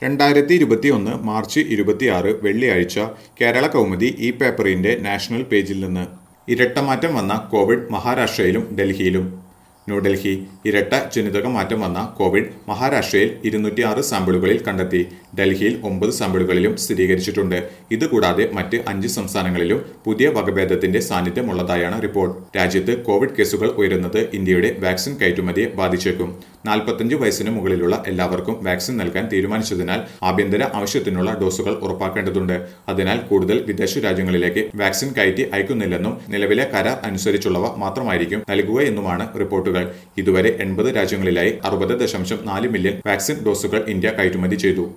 2021 March 26 വെള്ളിയാഴ്ച കേരള കൗമുദി ഈ പേപ്പറിന്റെ നാഷണൽ പേജിൽ നിന്ന് ഇരട്ടമാറ്റം വന്ന കോവിഡ് മഹാരാഷ്ട്രയിലും ഡൽഹിയിലും. ന്യൂഡൽഹി ഇരട്ട ജനിതക മാറ്റം വന്ന കോവിഡ് മഹാരാഷ്ട്രയിൽ 206 സാമ്പിളുകളിൽ കണ്ടെത്തി. ഡൽഹിയിൽ 9 സാമ്പിളുകളിലും സ്ഥിരീകരിച്ചിട്ടുണ്ട്. ഇതുകൂടാതെ മറ്റ് 5 സംസ്ഥാനങ്ങളിലും പുതിയ വകഭേദത്തിന്റെ സാന്നിധ്യമുള്ളതായാണ് റിപ്പോർട്ട്. രാജ്യത്ത് കോവിഡ് കേസുകൾ ഉയരുന്നത് ഇന്ത്യയുടെ വാക്സിൻ കയറ്റുമതിയെ ബാധിച്ചേക്കും. 45 വയസ്സിന് മുകളിലുള്ള എല്ലാവർക്കും വാക്സിൻ നൽകാൻ തീരുമാനിച്ചതിനാൽ ആഭ്യന്തര ആവശ്യത്തിനുള്ള ഡോസുകൾ ഉറപ്പാക്കേണ്ടതുണ്ട്. അതിനാൽ കൂടുതൽ വിദേശ രാജ്യങ്ങളിലേക്ക് വാക്സിൻ കയറ്റി അയക്കുന്നില്ലെന്നും നിലവിലെ കരാർ അനുസരിച്ചുള്ളവ മാത്രമായിരിക്കും നൽകുകയെന്നുമാണ് റിപ്പോർട്ടുകൾ. ഇതുവരെ 80 രാജ്യങ്ങളിലായി 60.4 മില്യൺ വാക്സിൻ ഡോസുകൾ ഇന്ത്യ കയറ്റുമതി ചെയ്തു.